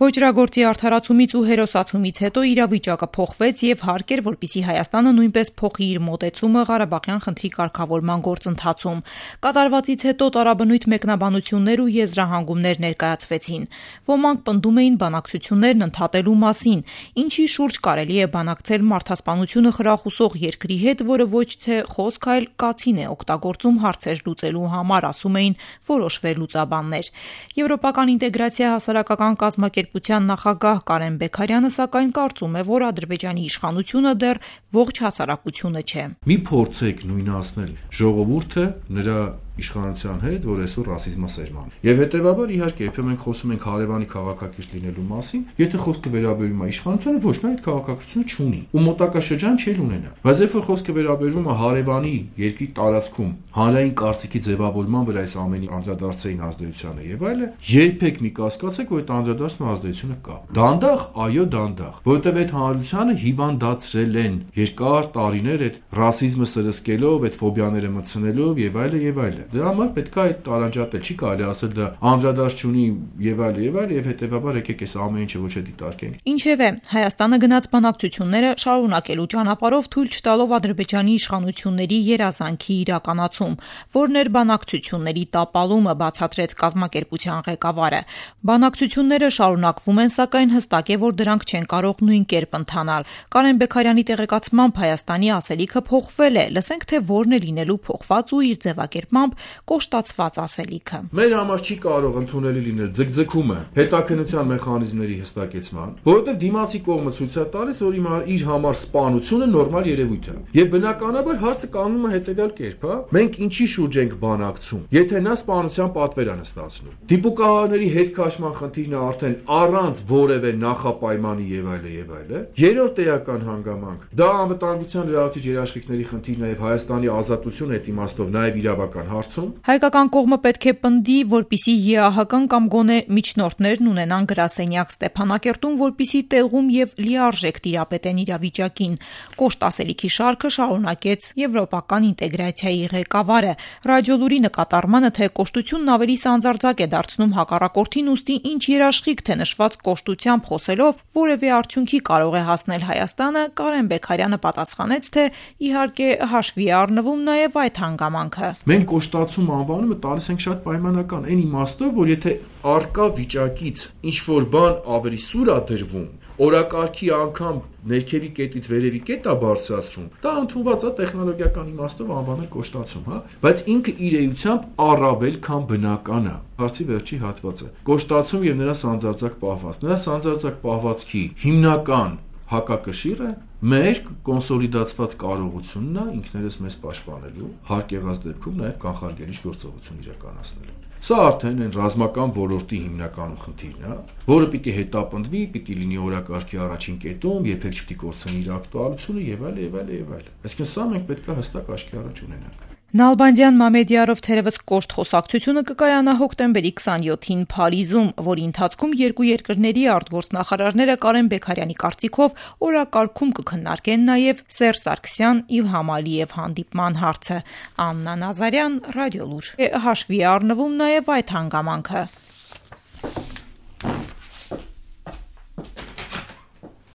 Ոճրագործի արդարացումից ու հերոսացումից հետո իրավիճակը փոխվեց եւ հարկ էր, որպեսզի Հայաստանը նույնպես փոխի իր մոտեցումը Ղարաբաղյան խնդրի կարգավորման գործընթացում։ Կատարվածից հետո տարաբնույթ մեկնաբանություններ ու եզրահանգումներ ներկայացվեցին։ Ոմանք պնդում էին բանակցություններն ընդհատելու մասին, ինչի շուրջ կարելի է բանակցել մարդասպանությունը խրախուսող երկրի հետ, որը ոչ թե խոսք, այլ կացին է օգտագործում հարցեր լուծելու համար, ասում էին որոշ վերլուծաբաններ։ Եվրոպական ինտեգրացիա հասարակական կազմակերպության նախագահ Կարեն Բեքարյանը սակայն կարծում է, որ Ադրբեջանի իշխանությունը դեռ ողջ հասարակությունը չէ։ Մի փորձեք նույնացնել ժողովուրդը նրա իշխանության հետ, որ այսօր ռասիզմը սերմանում։ Եվ հետեւաբար իհարկե, եթե մենք խոսում ենք հարևանի քաղաքակիրթ լինելու մասին, եթե խոսքը վերաբերում է իշխանությանը, ոչ նա այդ քաղաքակրթությունը չունի ու մոտակա շրջան չի ունենա։ Բայց երբ որ խոսքը վերաբերում է հարևանի երկրի տարածքում հանրային կարծիքի ձևավորման վրա այս ամենի անդրադարձային ազդեցությանը եւ այլը, երբեք մի կասկածեք, որ այդ անդրադարձման ազդեցությունը կա։ Դանդաղ, այո, դանդաղ, որովհետեւ այդ հանրությանը հիվանդացրել են երկար տարիներ այդ ռասիզմը սրսկելով, այդ ֆոբիաները մտցնելով եւ այլը եւ այլը։ Դրա համար պետք է այդ տարանջատել, չի կարելի ասել դա անդրադարձ չունի եւ այլը եւ հետեւաբար եկեք այս ամեն ինչը ոչ է դիտարկենք։ Ինչևէ, Հայաստանը գնաց բանակցությունները շարունակելու ճանապարհով թույլ չտալով Ադրբեջանի իշխանությունների երազանքի իրականացում, որն էր բանակցությունների տապալումը, բացատրեց կազմակերպության ղեկավարը։ Բանակցությունները շարունակվում են, սակայն հստակ է, որ դրանք չեն կարող նույն կերպ ընթանալ։ Կարեն Բեքարյանի տեղեկացմամբ Հայաստանի ասելիքը փոխվել է, լսենք թե որն է լինելու փոխված ու իր ձևակերպմամբ կոշտացված ասելիքը։ Մեր համար չի կարող ընդունելի լինել ձգձգումը հետաքննության մեխանիզմների հստակեցման, որովհետև դիմացի կողմը ցույց է տալիս, որ իր համար սպանությունը նորմալ երևույթ է։ Եվ բնականաբար հարցը կանգնում է հետևյալ կերպ, մենք ինչի շուրջ ենք բանակցում, եթե նա սպանության պատվեր է նստացնում։ Դիպուկահարների հետ քաշման խնդիրն է արդեն առանց որևէ նախապայմանի եւ այլը։ Երրորդ էական հանգամանք դա անվտանգության լրացուցիչ երաշխիքների խնդիրն է եւ Հայաստանի ազատությունը այդ իմաստով նաեւ իրավական հարցում։ Հայկական կողմը պետք է պնդի, որպիսի ԵԱՀԿ-ն կամ գոնե միջնորդներն ունենան գրասենյակ Ստեփանակերտում, որպիսի տեղում եւ լիարժեք տիրապետեն իրավիճակին։ Կոշտ ասելիքի շարքը շարունակեց եվրոպական ինտեգրացիայի ղեկավարը։ Ռադիոլուրի նկատառմանը, թե կոշտությունն ավելի սանձարձակ է դարձնում հակառակորդին, ուստի ինչ երաշխիք թե նշված կոշտությամբ խոսելով որևէ արդյունքի կարող է հասնել Հայաստանը, Կարեն Բեքարյանը պատասխանեց, թե իհարկե հաշվի է առնվում նաեւ այդ հանգամանքը։ Մենք կոշտացում անվանումը տալիս ենք շատ պայմանական, այն իմաստով, որ եթե արկա վիճակից ինչ որ բան ավելի սուր է դրվում, օրակարգի անգամ ներքևի կետից վերևի կետ է բարձրացվում, դա ընդունված է տեխնոլոգիական իմաստով անվանել կոշտացում, բայց ինքը իր էությամբ առավել քան բնական է։ Հարցի վերջի հատվածը։ Կոշտացում եւ նրա սանձարձակ պահվածք։ Նրա սանձարձակ պահվածքի հիմնական հակակշիռը մեր կոնսոլիդացված կարողությունն է ինքներս մեզ պաշտպանելու, հարկ եղած դեպքում նաև կանխարգելիչ գործողություն իրականացնելու։ Սա արդեն այն ռազմական ոլորտի հիմնականում խնդիրն է, որը պիտի հետապնդվի, պիտի լինի օրակարգի առաջին կետում, երբեք չպիտի կորցնի իր ակտուալությունը եւ այլն։ Այսինքն սա մենք պետք է հստակ աչքի առաջ ունենանք։ Նալբանդյան Մամեդիարով թերևս կոշտ խոսակցությունը կկայանա հոկտեմբերի 27-ին Փարիզում, որի ընթացքում երկու երկրների արտգործնախարարները Կարեն Բեքարյանի կարծիքով օրակարգում կքննարկեն նաև Սերժ Սարգսյան, Իլհամ Ալիև հանդիպման հարցը։ Աննա Նազարյան, Ռադիոլուր։ Հաշվի առնվում նաև այդ հանգամանքը։